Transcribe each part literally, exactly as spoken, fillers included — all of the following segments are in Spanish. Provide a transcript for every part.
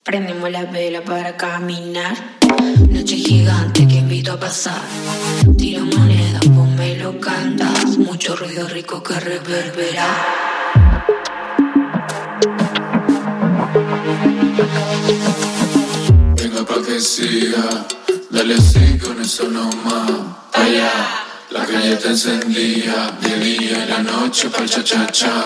Prendemos la vela para caminar. Noche gigante que invito a pasar. Tiro moneda, ponme y lo canta. Mucho ruido rico que reverbera. Venga pa' que siga, dale así con eso nomás. Allá, la calle te encendía, de día y la noche pa'l cha-cha-cha.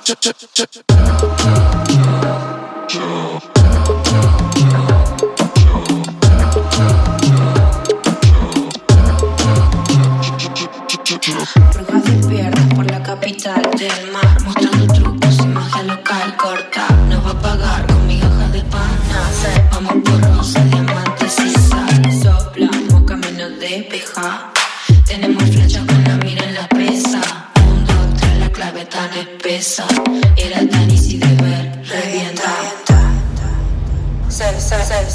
Brujas despiertas por la capital del mar, mostrando trucos y magia local corta. Nos va a pagar con migajas de pana. Vamos por rosa, diamantes y sal. Soplamos camino despeja. Tenemos flechas con la mira en la presa. Un, dos, tres, la clave tan espesa. Era tan easy de ver, revienta. Era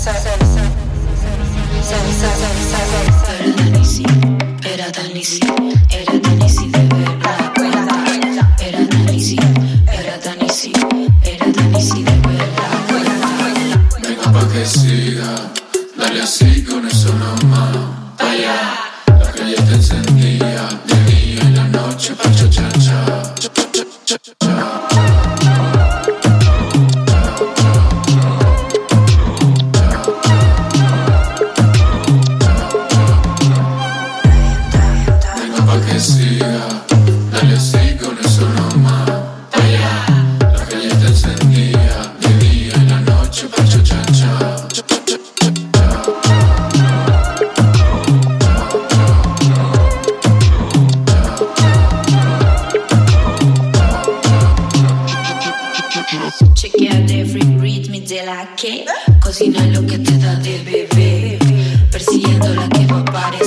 tan easy, era tan easy, era tan easy de ver la cuenta. Era tan easy, era tan easy, era tan easy de ver la cuenta. Venga pa' que siga, dale así con eso nomás. Allá, la calle te encendía, de día y la noche pa'l cha-cha-cha. Venga pa' que siga, dale así con eso nomás. Allá, la calle te encendía, de día y la noche pa'l cha-cha-cha. Chequear every rhythm de la que cocina lo que te da de beber, persiguiendo la que va a aparecer.